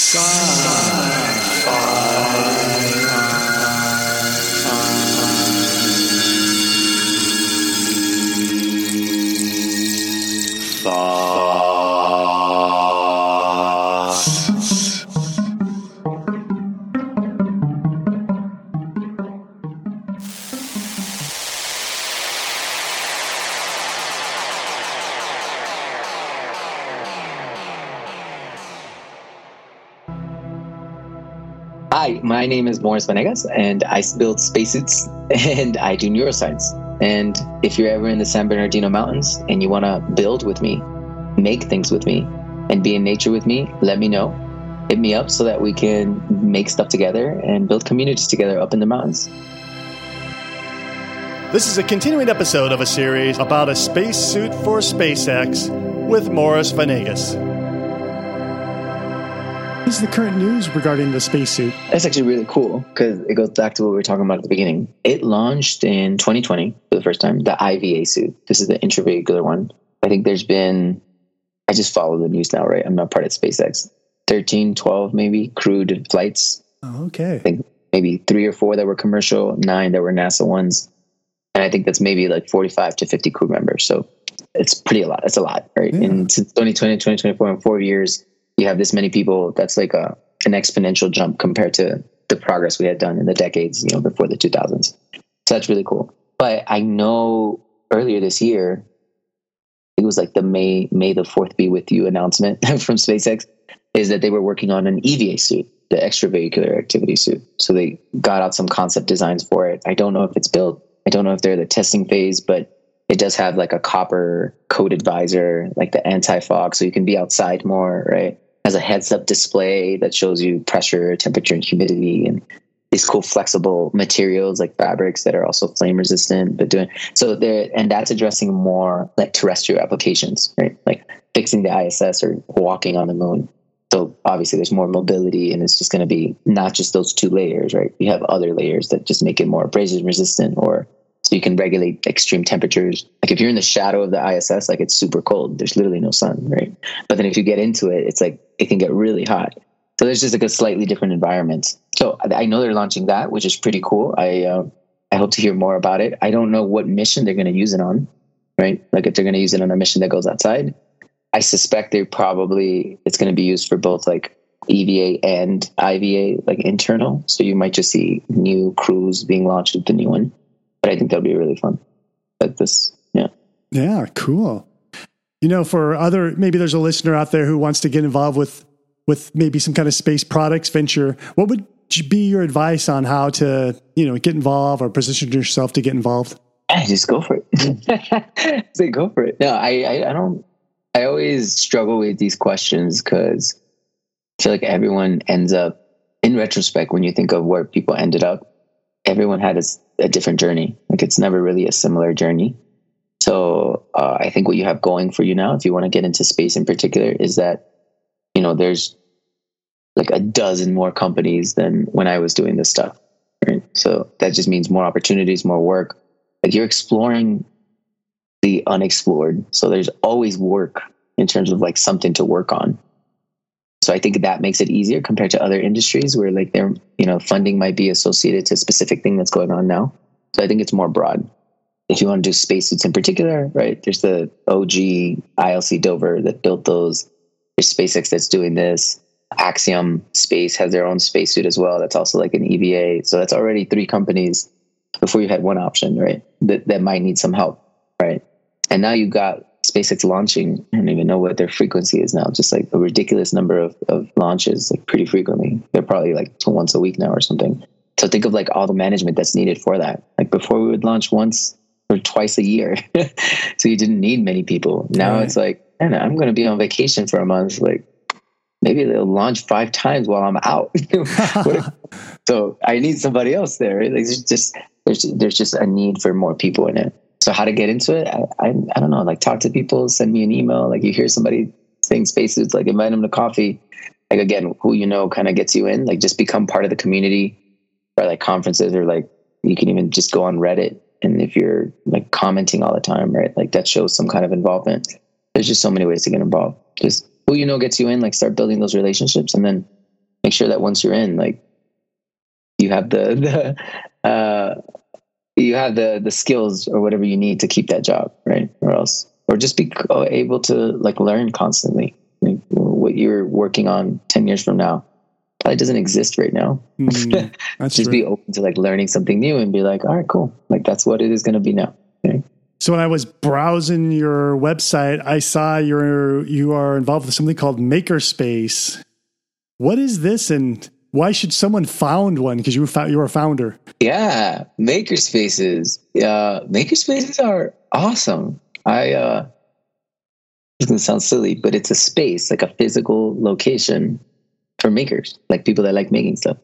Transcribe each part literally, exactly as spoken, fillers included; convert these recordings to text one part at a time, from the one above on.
Hi, my name is Morris Vanegas, and I build spacesuits, and I do neuroscience. And if you're ever in the San Bernardino Mountains and you want to build with me, make things with me, and be in nature with me, let me know. Hit me up so that we can make stuff together and build communities together up in the mountains. This is a continuing episode of a series about a spacesuit for SpaceX with Morris Vanegas. What is the current news regarding the spacesuit? That's actually really cool because it goes back to what we were talking about at the beginning. It launched in twenty twenty for the first time, the I V A suit. This is the intravehicular one. I think there's been, I just follow the news now, right? I'm not part of SpaceX. thirteen, twelve maybe crewed flights. Oh, okay. I think maybe three or four that were commercial, nine that were NASA ones. And I think that's maybe like forty-five to fifty crew members. So it's pretty a lot. It's a lot, right? Yeah. And since twenty twenty, twenty twenty-four, in four years, you have this many people. That's like a an exponential jump compared to the progress we had done in the decades, you know, before the two thousands. So that's really cool. But I know earlier this year, it was like the May May the fourth be with you announcement from SpaceX, is that they were working on an E V A suit, the extravehicular activity suit. So they got out some concept designs for it. I don't know if it's built. I don't know if they're the testing phase, but it does have like a copper coated visor, like the anti-fog, so you can be outside more, right? Has a heads-up display that shows you pressure, temperature, and humidity, and these cool flexible materials like fabrics that are also flame resistant. But doing so there, and that's addressing more like terrestrial applications, right? Like fixing the I S S or walking on the moon. So obviously there's more mobility, and it's just going to be not just those two layers, right? You have other layers that just make it more abrasion resistant, or so you can regulate extreme temperatures. Like if you're in the shadow of the I S S, like it's super cold. There's literally no sun, right? But then if you get into it, it's like it can get really hot. So there's just like a slightly different environment. So I know they're launching that, which is pretty cool. I uh, I hope to hear more about it. I don't know what mission they're going to use it on, right? Like if they're going to use it on a mission that goes outside. I suspect they probably it's going to be used for both like E V A and I V A, like internal. So you might just see new crews being launched with the new one. But I think that'll be really fun. Like this, yeah. Yeah, cool. You know, for other, maybe there's a listener out there who wants to get involved with, with maybe some kind of space products venture. What would be your advice on how to, you know, get involved or position yourself to get involved? Yeah, just go for it. Say go for it. No, I, I, I don't. I always struggle with these questions because I feel like everyone ends up, in retrospect, when you think of where people ended up, everyone had a, a different journey. Like it's never really a similar journey. So uh, I think what you have going for you now, if you want to get into space in particular, is that, you know, there's like a dozen more companies than when I was doing this stuff. Right? So that just means more opportunities, more work. Like you're exploring the unexplored. So there's always work in terms of like something to work on. So I think that makes it easier compared to other industries where like their, you know, funding might be associated to a specific thing that's going on now. So I think it's more broad. If you want to do spacesuits in particular, right? There's the O G I L C Dover that built those. There's SpaceX that's doing this. Axiom Space has their own spacesuit as well. That's also like an E V A. So that's already three companies before you had one option, right? That that might need some help, right? And now you got SpaceX launching. I don't even know what their frequency is now. Just like a ridiculous number of, of launches, like pretty frequently. They're probably like to once a week now or something. So think of like all the management that's needed for that. Like before we would launch once or twice a year. So you didn't need many people. Now right. It's like, man, I'm going to be on vacation for a month. Like maybe they'll launch five times while I'm out. if, so I need somebody else there. Right? Like there's just, there's, there's just a need for more people in it. So how to get into it? I, I I don't know. Like talk to people, send me an email. Like you hear somebody saying spacesuits, like invite them to coffee. Like again, who you know kind of gets you in. Like just become part of the community, or like conferences, or like you can even just go on Reddit. And if you're like commenting all the time, right? Like that shows some kind of involvement. There's just so many ways to get involved. Just who you know gets you in. Like start building those relationships, and then make sure that once you're in, like you have the, the, uh, you have the, the skills or whatever you need to keep that job, right? Or else, or just be able to like learn constantly. Like, what you're working on ten years from now probably doesn't exist right now. Mm, that's just true. Be open to like learning something new and be like, all right, cool. Like that's what it is going to be now. Okay? So when I was browsing your website, I saw you're, you are involved with something called Makerspace. What is this, and why should someone found one? Because you were, you were a founder. Yeah, Makerspaces. Uh, Makerspaces are awesome. I, uh, it's going to sound silly, but it's a space, like a physical location for makers, like people that like making stuff.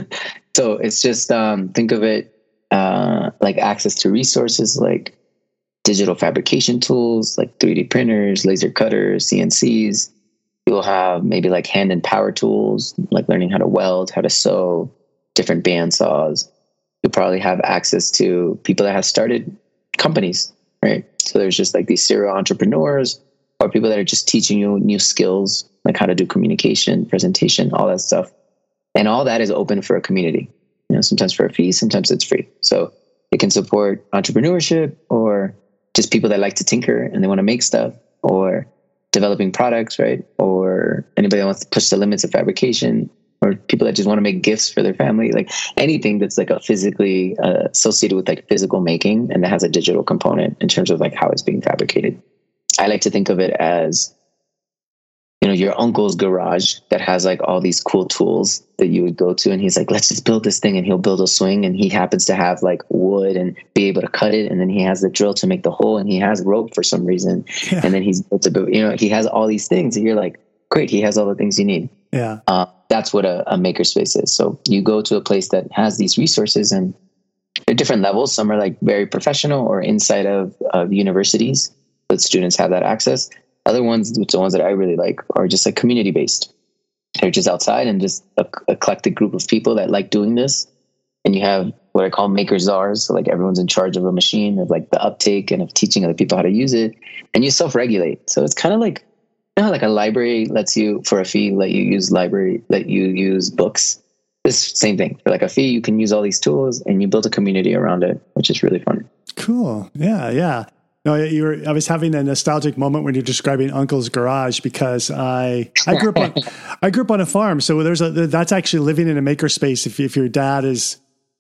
So it's just, um, think of it uh, like access to resources like digital fabrication tools, like three D printers, laser cutters, C N Cs. You'll have maybe like hand and power tools, like learning how to weld, how to sew, different band saws. You'll probably have access to people that have started companies, right? So there's just like these serial entrepreneurs or people that are just teaching you new skills, like how to do communication, presentation, all that stuff. And all that is open for a community. You know, sometimes for a fee, sometimes it's free. So it can support entrepreneurship or just people that like to tinker and they want to make stuff, or developing products, right? Or anybody that wants to push the limits of fabrication, or people that just want to make gifts for their family, like anything that's like a physically uh, associated with like physical making and that has a digital component in terms of like how it's being fabricated. I like to think of it as, you know, your uncle's garage that has like all these cool tools that you would go to. And he's like, let's just build this thing. And he'll build a swing. And he happens to have like wood and be able to cut it. And then he has the drill to make the hole. And he has rope for some reason. Yeah. And then he's built a, you know, he has all these things. And you're like, great, he has all the things you need. Yeah. Uh, that's what a, a makerspace is. So you go to a place that has these resources, and they're different levels. Some are like very professional or inside of, of universities, but students have that access. Other ones, which are the ones that I really like, are just like community based. They're just outside and just a, a eclectic group of people that like doing this. And you have what I call maker czars. So like everyone's in charge of a machine, of like the uptake and of teaching other people how to use it. And you self-regulate. So it's kind of like, you know, like a library lets you, for a fee, let you use library, let you use books. This same thing. For like a fee, you can use all these tools and you build a community around it, which is really fun. Cool. Yeah, yeah. No, you were, I was having a nostalgic moment when you're describing Uncle's garage, because I I grew up on I grew up on a farm, so there's a that's actually living in a makerspace. If if your dad is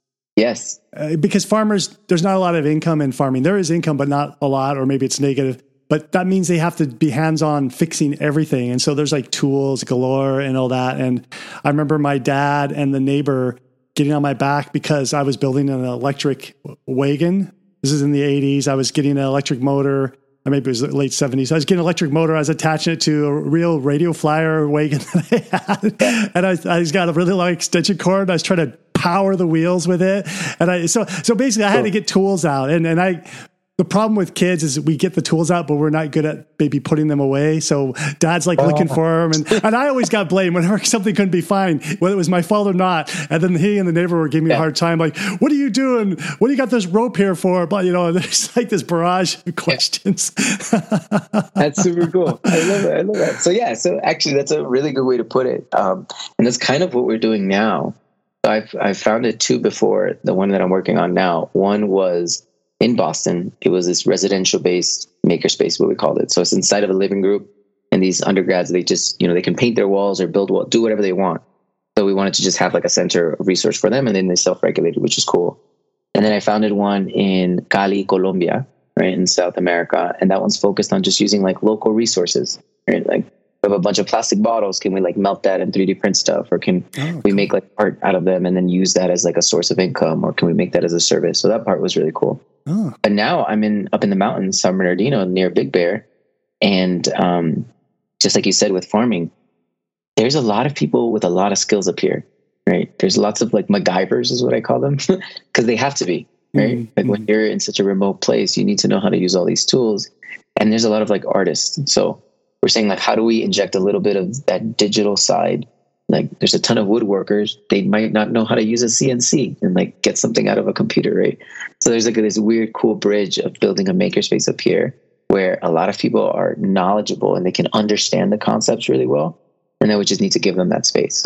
yes, uh, because farmers, there's not a lot of income in farming. There is income, but not a lot, or maybe it's negative. But that means they have to be hands on fixing everything, and so there's like tools galore and all that. And I remember my dad and the neighbor getting on my back because I was building an electric wagon. This is in the eighties. I was getting an electric motor. Or maybe it was the late seventies. I was getting an electric motor. I was attaching it to a real radio flyer wagon that I had. And I, I just got a really long extension cord. I was trying to power the wheels with it. And I, so, so basically I had to get tools out. And, and I, the problem with kids is we get the tools out, but we're not good at maybe putting them away. So dad's like looking for them. And, and I always got blamed whenever something couldn't be fine, whether it was my fault or not. And then he and the neighbor were giving me yeah. a hard time. Like, what are you doing? What do you got this rope here for? But, you know, there's like this barrage of questions. Yeah. That's super cool. I love it. I love that. So yeah, so actually that's a really good way to put it. Um, and that's kind of what we're doing now. I've, I've founded two before, the one that I'm working on now. One was in Boston. It was this residential-based makerspace, what we called it. So it's inside of a living group, and these undergrads, they just, you know, they can paint their walls or build wall, do whatever they want. So we wanted to just have like a center of resource for them, and then they self-regulated, which is cool. And then I founded one in Cali, Colombia, right, in South America, and that one's focused on just using like local resources, right? Like we have a bunch of plastic bottles. Can we like melt that and three D print stuff, or can oh, we cool. make like art out of them and then use that as like a source of income, or can we make that as a service? So that part was really cool. Oh. But now I'm in up in the mountains, San Bernardino, near Big Bear, and um, just like you said with farming, there's a lot of people with a lot of skills up here, right? There's lots of like MacGyvers is what I call them, because they have to be, right? Mm-hmm. Like when you're in such a remote place, you need to know how to use all these tools, and there's a lot of like artists. So we're saying like, how do we inject a little bit of that digital side? Like there's a ton of woodworkers. They might not know how to use a C N C and like get something out of a computer, right? So there's like this weird, cool bridge of building a makerspace up here where a lot of people are knowledgeable and they can understand the concepts really well. And then we just need to give them that space. So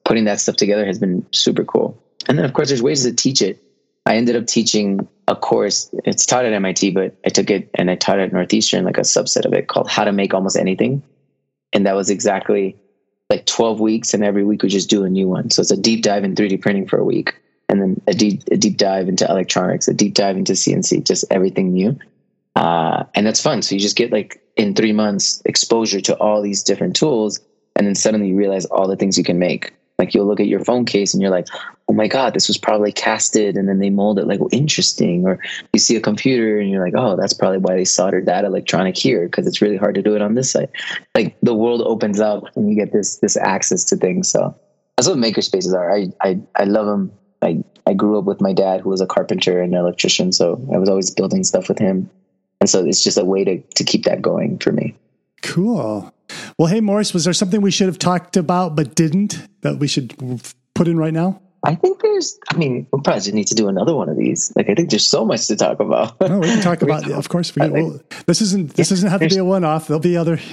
putting that stuff together has been super cool. And then of course there's ways to teach it. I ended up teaching a course. It's taught at M I T, but I took it and I taught it at Northeastern, like a subset of it called How to Make Almost Anything. And that was exactly like twelve weeks. And every week we just do a new one. So it's a deep dive in three D printing for a week. And then a deep, a deep dive into electronics, a deep dive into C N C, just everything new. Uh, and that's fun. So you just get like in three months exposure to all these different tools. And then suddenly you realize all the things you can make. Like you'll look at your phone case and you're like, oh my God, this was probably casted and then they mold it, like, well, interesting. Or you see a computer and you're like, oh, that's probably why they soldered that electronic here, because it's really hard to do it on this side. Like the world opens up and you get this this access to things. So that's what makerspaces are. I I, I love them. I, I grew up with my dad, who was a carpenter and an electrician. So I was always building stuff with him. And so it's just a way to, to keep that going for me. Cool. Well, hey, Morris, was there something we should have talked about but didn't that we should put in right now? I think there's, I mean, we probably just need to do another one of these. Like, I think there's so much to talk about. Oh, we can talk about, of course. We, we'll, this isn't, this doesn't have to be a one-off. There'll be other.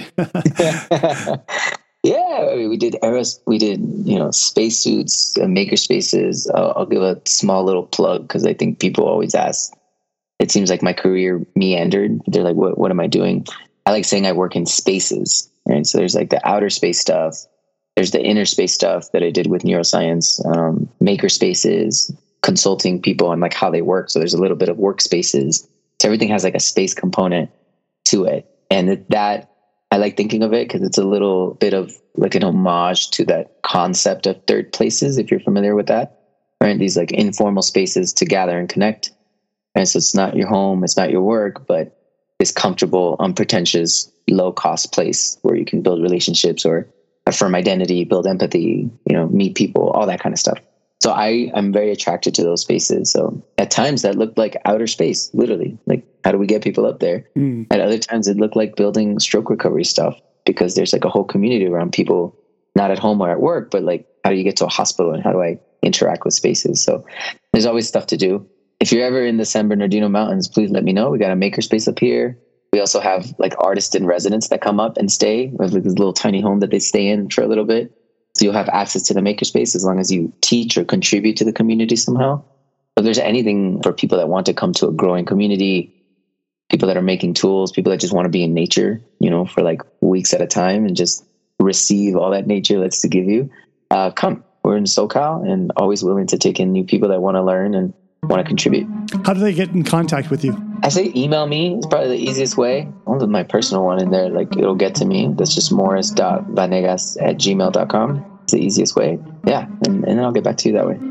Yeah, I mean, we did Eros, we did, you know, spacesuits, uh, maker spaces. I'll, I'll give a small little plug because I think people always ask. It seems like my career meandered. They're like, what, what am I doing? I like saying I work in spaces, right? So there's like the outer space stuff. There's the inner space stuff that I did with neuroscience, um, maker spaces, consulting people on like how they work. So there's a little bit of workspaces. So everything has like a space component to it. And that, I like thinking of it because it's a little bit of like an homage to that concept of third places, if you're familiar with that, right? These like informal spaces to gather and connect. And so it's not your home, it's not your work, but this comfortable, unpretentious, low cost place where you can build relationships or affirm identity, build empathy, you know, meet people, all that kind of stuff. So I, I'm very attracted to those spaces. So at times that looked like outer space, literally. Like, how do we get people up there? Mm. At other times it looked like building stroke recovery stuff because there's like a whole community around people, not at home or at work, but like, how do you get to a hospital and how do I interact with spaces? So there's always stuff to do. If you're ever in the San Bernardino Mountains, please let me know. We got a makerspace up here. We also have like artists in residence that come up and stay. We have like this little tiny home that they stay in for a little bit. So you'll have access to the makerspace as long as you teach or contribute to the community somehow. If there's anything for people that want to come to a growing community, people that are making tools, people that just want to be in nature, you know, for like weeks at a time and just receive all that nature that's to give you, uh, come. We're in SoCal and always willing to take in new people that want to learn and want to contribute. How do they get in contact with you? I say email me. It's probably the easiest way. I'll put my personal one in there. Like it'll get to me. That's just morris dot vanegas at gmail dot com. It's the easiest way. Yeah. And, and then I'll get back to you that way.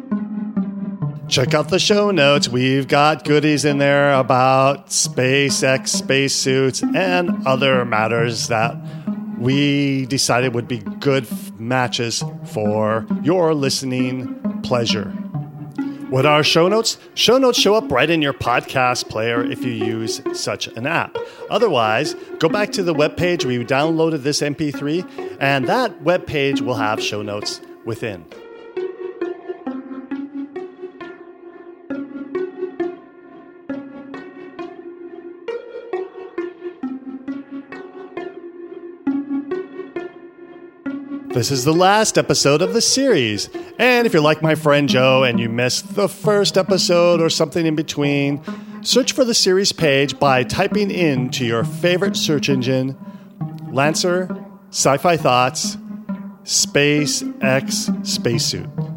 Check out the show notes. We've got goodies in there about SpaceX, spacesuits, and other matters that we decided would be good matches for your listening pleasure. What are show notes? Show notes show up right in your podcast player if you use such an app. Otherwise, go back to the webpage where you downloaded this M P three, and that webpage will have show notes within. This is the last episode of the series. And if you're like my friend Joe and you missed the first episode or something in between, search for the series page by typing into your favorite search engine, Lancer, Sci-Fi Thoughts, SpaceX Spacesuit.